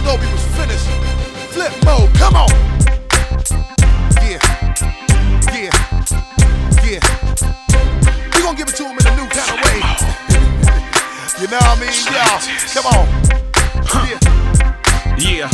thought we was finished. Flip mode, come on. Yeah, yeah, yeah. We gon' give it to him in a new kind of way. You know what I mean, y'all? Come on. Yeah.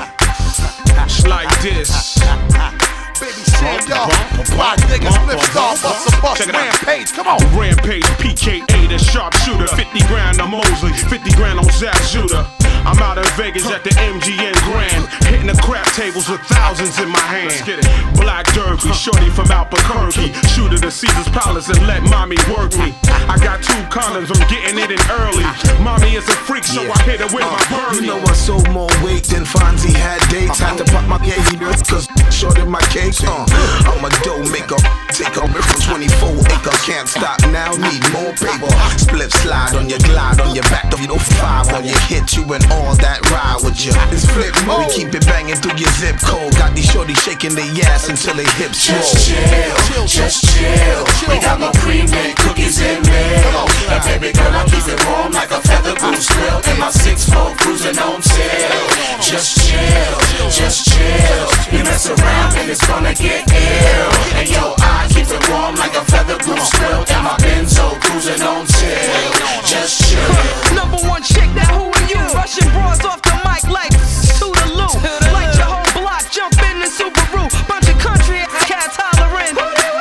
It's like this. Baby Sam, y'all. Why niggas flip star, bust a bust, rampage, come on. Rampage, PKA, the sharpshooter. 50 grand on Mosley, 50 grand on Zach Judah. I'm out in Vegas at the MGM Grand, hitting the crap tables with thousands in my hand. Black Derby, shorty from Albuquerque, shoot at the Caesar's Palace and let mommy work me. I got 2 condoms, I'm getting it in early. Mommy is a freak, so I hit her with my birdie. You know I sold more weight than Fonzie had dates. Had to pop my haters, cause shorted my cakes. I'm a dough maker, take over from 24 acres. Can't stop now, need more paper. Split slide on your glide, on your back, you know 5 on your hit you and all that ride with you. It's flip mode. We keep it banging through your zip code. Got these shorties shaking their ass until they hips roll. Just chill, just chill. We got more cream and cookies and milk. And baby girl, I keep it warm like a feather goose grill. And my 6'4" cruising on tail. Just chill, just chill. You mess around and it's gonna get ill. And yo, I keep it warm like a feather goose grill. And my Benzo cruising on tail. Just chill. Number 1 chick, now who are you? Russian bras off the mic like Toodaloo. Light your whole block, jump in the Subaru. Bunch of country cats hollering.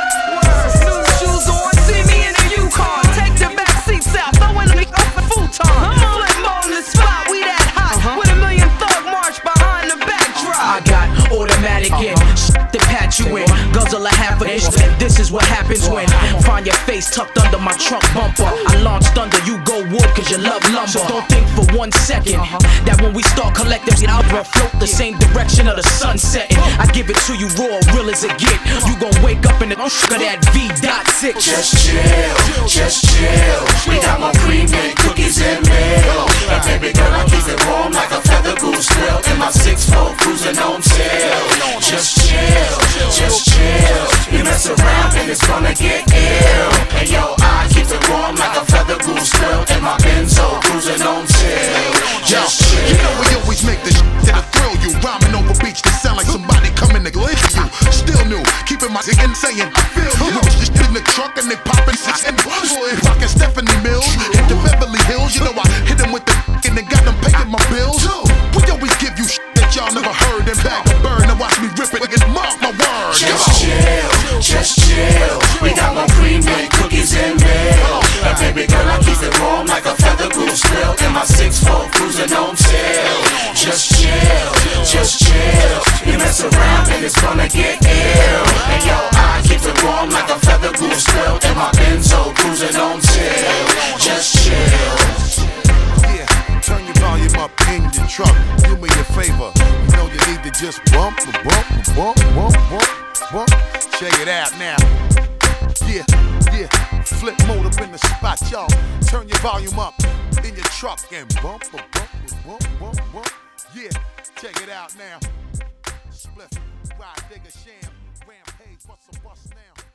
New shoes on, see me in a Yukon. Take the back seats out, throwing me off the futon. Flip mode in the spot, we that hot. With a million thug march behind the backdrop. I got automatic in, to patch you in. Guzzle a half of this, and this is what happens when find your face tucked under my trunk bumper. I launched thunder, you go wood cause you love lumber. So don't think for 1 second that when we start collecting, I'll float the same direction of the sun setting. I give it to you raw, real as it get. You gon' wake up in the of that V.6. Just chill, just chill. We got more cream and cookies and milk. And baby girl, I keep it warm like a feather goose grill. And my 6'4" cruising on tail. Just chill, just chill. You mess around and it's gonna get ill. And yo, I keep it warm like a feather goose grill. And my Benzo cruising on tail. Just chill. You know we always make the that'll thrill you. Rhyming over beats that sound like somebody coming to lick you. Still new, keeping my dick and saying I feel you. Just in the truck and they popping 6 and rockin' Stephanie Mills. Hit the Beverly Hills, you know I hit them with the and they got them paying my bills. We always give you that y'all never heard and bag a bird. Now watch me rip it and mark my word. Just chill, just chill. We got more cream and cookies and milk. And baby girl, I keep it warm like a feather goose grill. And my 6'4" cruising on tail. Just chill, just chill. You mess around and it's gonna get ill. And yo, I keep it warm like a feather goose grill. And my Benzo cruising on tail. Just chill. Yeah, turn your volume up in your truck. Do me a favor. You know you need to just bump. Check it out now. Yeah, yeah. Flip mode up in the spot, y'all. Turn your volume up in your truck and bump. Yeah, check it out now. Spliff, Ride Digger, Sham, Rampage, what's a bust now?